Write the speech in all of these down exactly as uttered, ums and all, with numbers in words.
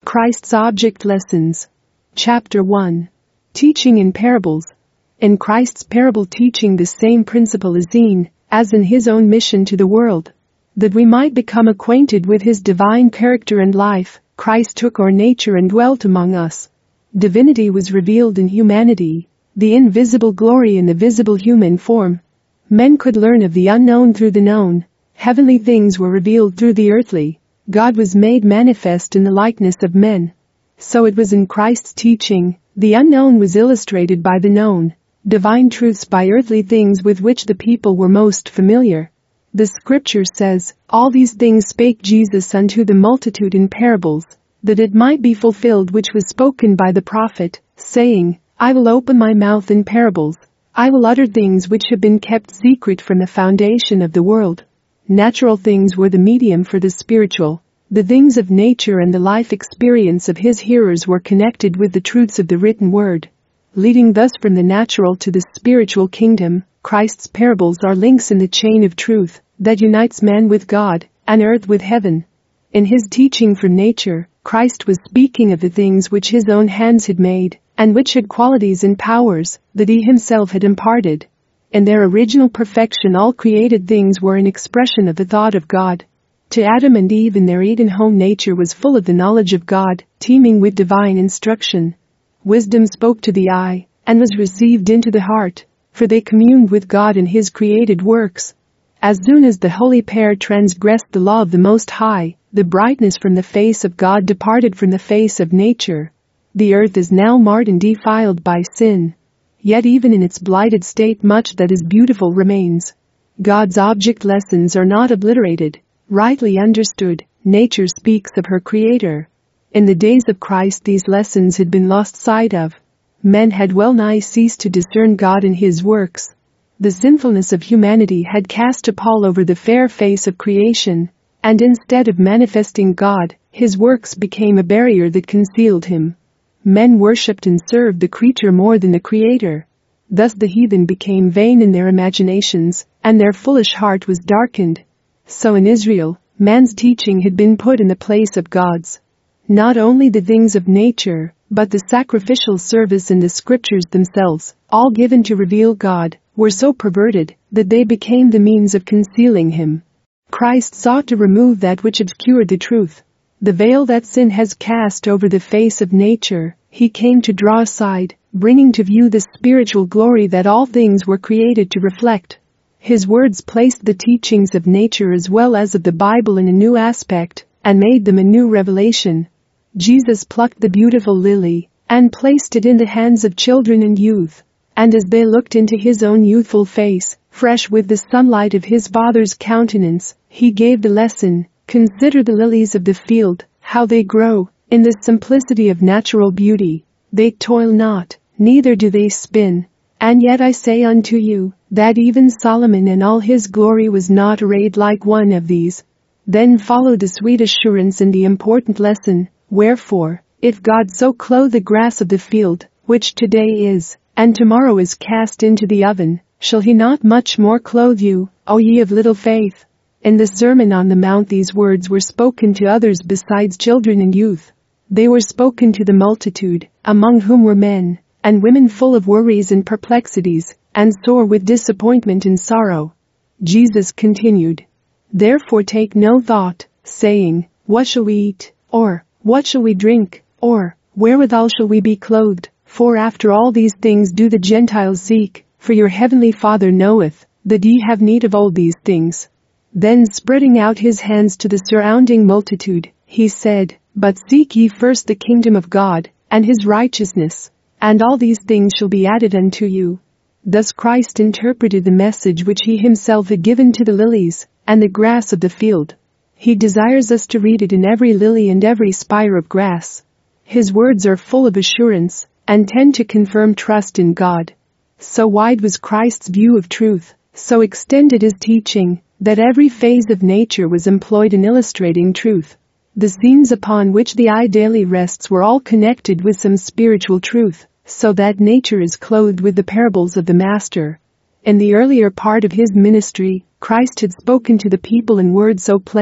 Christ's Object Lessons. Chapter one. Teaching in Parables. In Christ's parable teaching the same principle is seen, as in his own mission to the world. That we might become acquainted with his divine character and life, Christ took our nature and dwelt among us. Divinity was revealed in humanity, the invisible glory in the visible human form. Men could learn of the unknown through the known. Heavenly things were revealed through the earthly. God was made manifest in the likeness of men. So it was in Christ's teaching, the unknown was illustrated by the known, divine truths by earthly things with which the people were most familiar. The scripture says, "All these things spake Jesus unto the multitude in parables, that it might be fulfilled which was spoken by the prophet, saying, I will open my mouth in parables. I will utter things which have been kept secret from the foundation of the world." Natural things were the medium for the spiritual. The things of nature and the life experience of his hearers were connected with the truths of the written word. Leading thus from the natural to the spiritual kingdom, Christ's parables are links in the chain of truth that unites man with God and earth with heaven. In his teaching from nature, Christ was speaking of the things which his own hands had made and which had qualities and powers that he himself had imparted. In their original perfection, all created things were an expression of the thought of God. To Adam and Eve in their Eden home, nature was full of the knowledge of God, teeming with divine instruction. Wisdom spoke to the eye and was received into the heart, for they communed with God in his created works. As soon as the holy pair transgressed the law of the Most High, the brightness from the face of God departed from the face of nature. The earth is now marred and defiled by sin. Yet even in its blighted state much that is beautiful remains. God's object lessons are not obliterated. Rightly understood, nature speaks of her Creator. In the days of Christ these lessons had been lost sight of. Men had well nigh ceased to discern God in his works. The sinfulness of humanity had cast a pall over the fair face of creation, and instead of manifesting God, his works became a barrier that concealed him. Men worshipped and served the creature more than the Creator. Thus the heathen became vain in their imaginations, and their foolish heart was darkened. So in Israel, man's teaching had been put in the place of God's. Not only the things of nature, but the sacrificial service and the scriptures themselves, all given to reveal God, were so perverted that they became the means of concealing him. Christ sought to remove that which obscured the truth. The veil that sin has cast over the face of nature, he came to draw aside, bringing to view the spiritual glory that all things were created to reflect. His words placed the teachings of nature as well as of the Bible in a new aspect, and made them a new revelation. Jesus plucked the beautiful lily, and placed it in the hands of children and youth. And as they looked into his own youthful face, fresh with the sunlight of his Father's countenance, he gave the lesson, "Consider the lilies of the field, how they grow, in the simplicity of natural beauty. They toil not, neither do they spin. And yet I say unto you, that even Solomon in all his glory was not arrayed like one of these." Then followed the sweet assurance and the important lesson, "Wherefore, if God so clothe the grass of the field, which today is, and tomorrow is cast into the oven, shall he not much more clothe you, O ye of little faith?" In the Sermon on the Mount these words were spoken to others besides children and youth. They were spoken to the multitude, among whom were men and women full of worries and perplexities, and sore with disappointment and sorrow. Jesus continued, "Therefore take no thought, saying, What shall we eat? Or, what shall we drink? Or, wherewithal shall we be clothed? For after all these things do the Gentiles seek, for your heavenly Father knoweth that ye have need of all these things." Then spreading out his hands to the surrounding multitude, he said, "But seek ye first the kingdom of God, and his righteousness, and all these things shall be added unto you." Thus Christ interpreted the message which he himself had given to the lilies and the grass of the field. He desires us to read it in every lily and every spire of grass. His words are full of assurance and tend to confirm trust in God. So wide was Christ's view of truth, so extended his teaching, that every phase of nature was employed in illustrating truth. The scenes upon which the eye daily rests were all connected with some spiritual truth, so that nature is clothed with the parables of the Master. In the earlier part of his ministry, Christ had spoken to the people in words so plain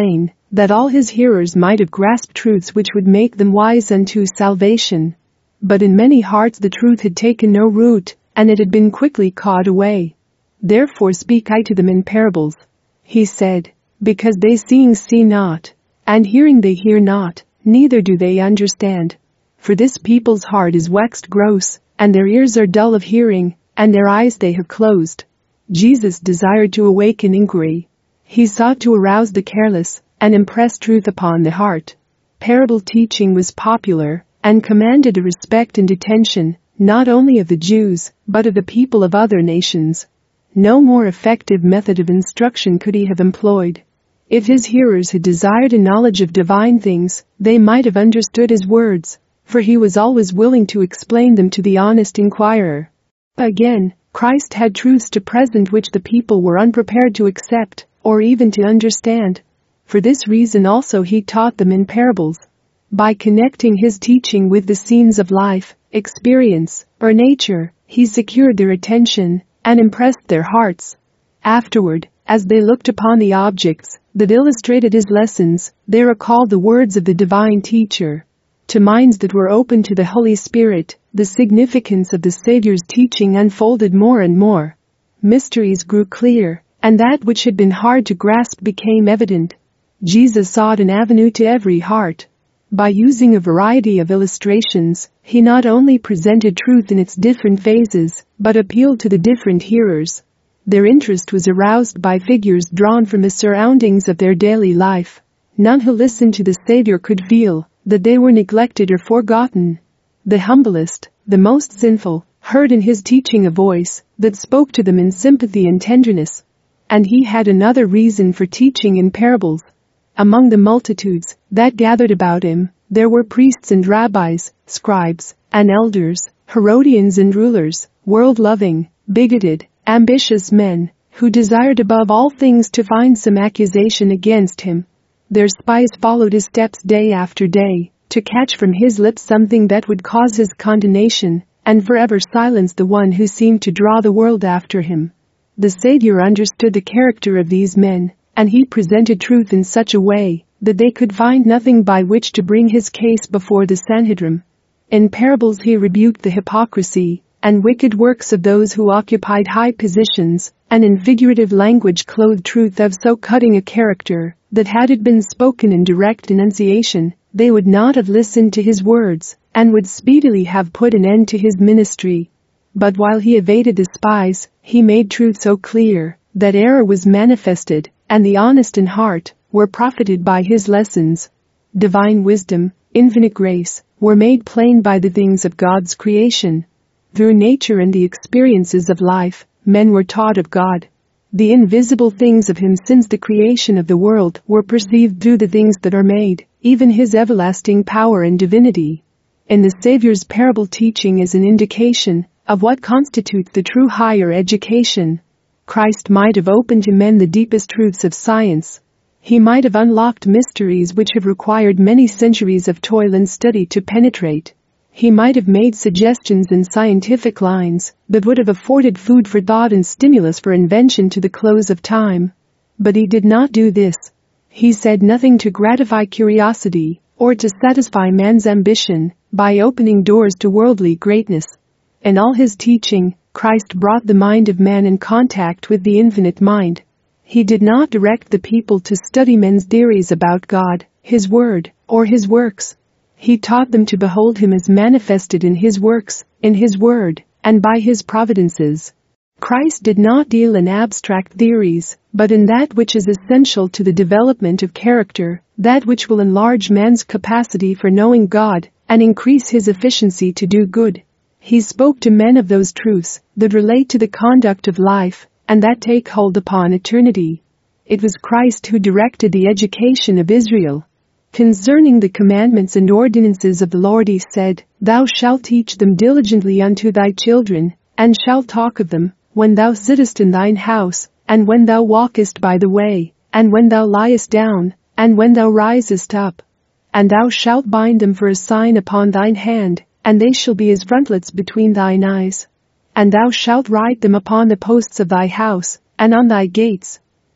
that all his hearers might have grasped truths which would make them wise unto salvation. But in many hearts the truth had taken no root, and it had been quickly caught away. Therefore speak I to them in parables, he said, because they seeing see not, and hearing they hear not, neither do they understand. For this people's heart is waxed gross, and their ears are dull of hearing, and their eyes they have closed. Jesus desired to awaken inquiry. He sought to arouse the careless, and impress truth upon the heart. Parable teaching was popular, and commanded a respect and attention, not only of the Jews, but of the people of other nations. No more effective method of instruction could he have employed. If his hearers had desired a knowledge of divine things, they might have understood his words, for he was always willing to explain them to the honest inquirer. Again, Christ had truths to present which the people were unprepared to accept, or even to understand. For this reason also he taught them in parables. By connecting his teaching with the scenes of life, experience, or nature, he secured their attention and impressed their hearts. Afterward, as they looked upon the objects that illustrated his lessons, they recalled the words of the divine teacher. To minds that were open to the Holy Spirit, the significance of the Savior's teaching unfolded more and more. Mysteries grew clear, and that which had been hard to grasp became evident. Jesus sought an avenue to every heart. By using a variety of illustrations, he not only presented truth in its different phases, but appealed to the different hearers. Their interest was aroused by figures drawn from the surroundings of their daily life. None who listened to the Savior could feel that they were neglected or forgotten. The humblest, the most sinful, heard in his teaching a voice that spoke to them in sympathy and tenderness. And he had another reason for teaching in parables. Among the multitudes that gathered about him, there were priests and rabbis, scribes and elders, Herodians and rulers, world-loving, bigoted, ambitious men, who desired above all things to find some accusation against him. Their spies followed his steps day after day, to catch from his lips something that would cause his condemnation, and forever silence the one who seemed to draw the world after him. The Savior understood the character of these men, and he presented truth in such a way that they could find nothing by which to bring his case before the Sanhedrin. In parables he rebuked the hypocrisy and wicked works of those who occupied high positions, and in figurative language clothed truth of so cutting a character that had it been spoken in direct enunciation, they would not have listened to his words, and would speedily have put an end to his ministry. But while he evaded the spies, he made truth so clear that error was manifested, and the honest in heart were profited by his lessons. Divine wisdom, infinite grace, were made plain by the things of God's creation. Through nature and the experiences of life, men were taught of God. The invisible things of him since the creation of the world were perceived through the things that are made, even his everlasting power and divinity. In the Savior's parable teaching is an indication of what constitutes the true higher education. Christ might have opened to men the deepest truths of science. He might have unlocked mysteries which have required many centuries of toil and study to penetrate. He might have made suggestions in scientific lines that would have afforded food for thought and stimulus for invention to the close of time. But he did not do this. He said nothing to gratify curiosity or to satisfy man's ambition by opening doors to worldly greatness. In all his teaching, Christ brought the mind of man in contact with the infinite mind. He did not direct the people to study men's theories about God, his word, or his works. He taught them to behold him as manifested in his works, in his word, and by his providences. Christ did not deal in abstract theories, but in that which is essential to the development of character, that which will enlarge man's capacity for knowing God and increase his efficiency to do good. He spoke to men of those truths that relate to the conduct of life and that take hold upon eternity. It was Christ who directed the education of Israel. Concerning the commandments and ordinances of the Lord he said, Thou shalt teach them diligently unto thy children, and shalt talk of them, when thou sittest in thine house, and when thou walkest by the way, and when thou liest down, and when thou risest up. And thou shalt bind them for a sign upon thine hand, and they shall be as frontlets between thine eyes. And thou shalt write them upon the posts of thy house, and on thy gates.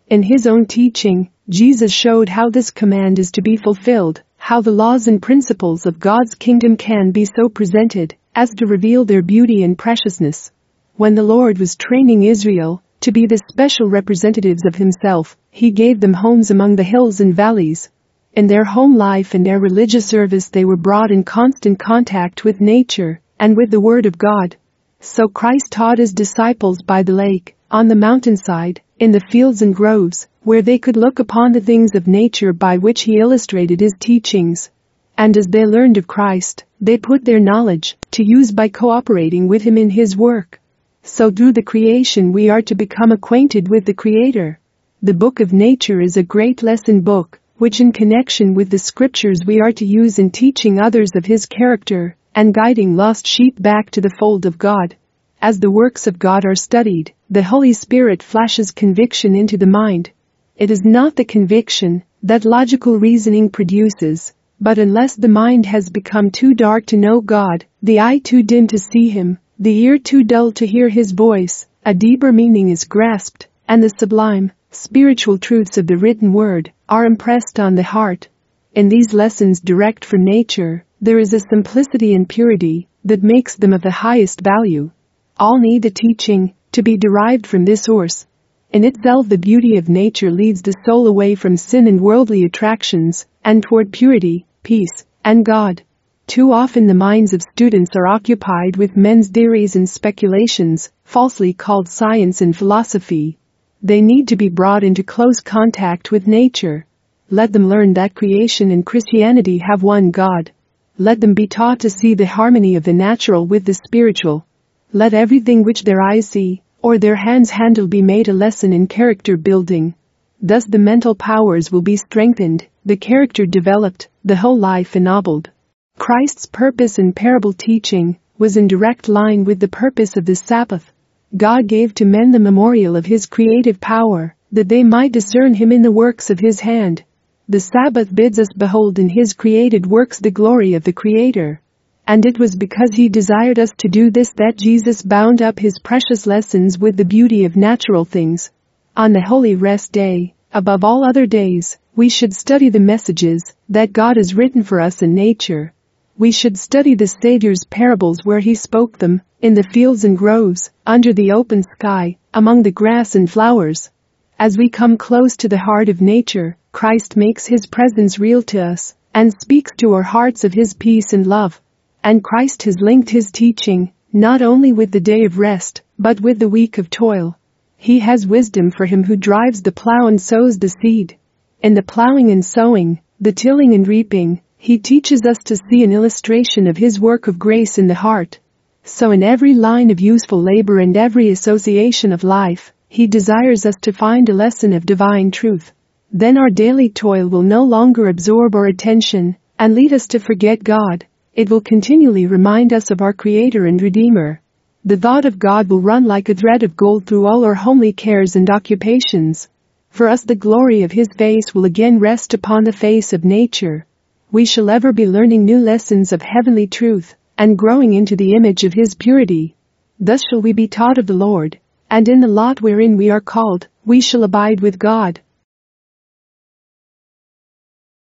In his own teaching, Jesus showed how this command is to be fulfilled, how the laws and principles of God's kingdom can be so presented as to reveal their beauty and preciousness. When the Lord was training Israel to be the special representatives of himself, he gave them homes among the hills and valleys. In their home life and their religious service they were brought in constant contact with nature and with the Word of God. So Christ taught his disciples by the lake, on the mountainside, in the fields and groves, where they could look upon the things of nature by which he illustrated his teachings. And as they learned of Christ, they put their knowledge to use by cooperating with him in his work. So through the creation we are to become acquainted with the Creator. The book of nature is a great lesson book, which in connection with the scriptures we are to use in teaching others of his character and guiding lost sheep back to the fold of God. As the works of God are studied, the Holy Spirit flashes conviction into the mind. It is not the conviction that logical reasoning produces, but unless the mind has become too dark to know God, the eye too dim to see him, the ear too dull to hear his voice, a deeper meaning is grasped, and the sublime, spiritual truths of the written word are impressed on the heart. In these lessons direct from nature, there is a simplicity and purity that makes them of the highest value. All need the teaching to be derived from this source. In itself the beauty of nature leads the soul away from sin and worldly attractions and toward purity, peace, and God. Too often the minds of students are occupied with men's theories and speculations, falsely called science and philosophy. They need to be brought into close contact with nature. Let them learn that creation and Christianity have one God. Let them be taught to see the harmony of the natural with the spiritual. Let everything which their eyes see, or their hands handle be made a lesson in character building. Thus the mental powers will be strengthened, the character developed, the whole life ennobled. Christ's purpose in parable teaching was in direct line with the purpose of the Sabbath. God gave to men the memorial of his creative power, that they might discern him in the works of his hand. The Sabbath bids us behold in his created works the glory of the Creator. And it was because he desired us to do this that Jesus bound up his precious lessons with the beauty of natural things. On the holy rest day, above all other days, we should study the messages that God has written for us in nature. We should study the Savior's parables where he spoke them, in the fields and groves, under the open sky, among the grass and flowers. As we come close to the heart of nature, Christ makes his presence real to us, and speaks to our hearts of his peace and love. And Christ has linked his teaching, not only with the day of rest, but with the week of toil. He has wisdom for him who drives the plow and sows the seed. In the plowing and sowing, the tilling and reaping, he teaches us to see an illustration of his work of grace in the heart. So in every line of useful labor and every association of life, he desires us to find a lesson of divine truth. Then our daily toil will no longer absorb our attention and lead us to forget God. It will continually remind us of our Creator and Redeemer. The thought of God will run like a thread of gold through all our homely cares and occupations. For us the glory of his face will again rest upon the face of nature. We shall ever be learning new lessons of heavenly truth, and growing into the image of his purity. Thus shall we be taught of the Lord, and in the lot wherein we are called, we shall abide with God.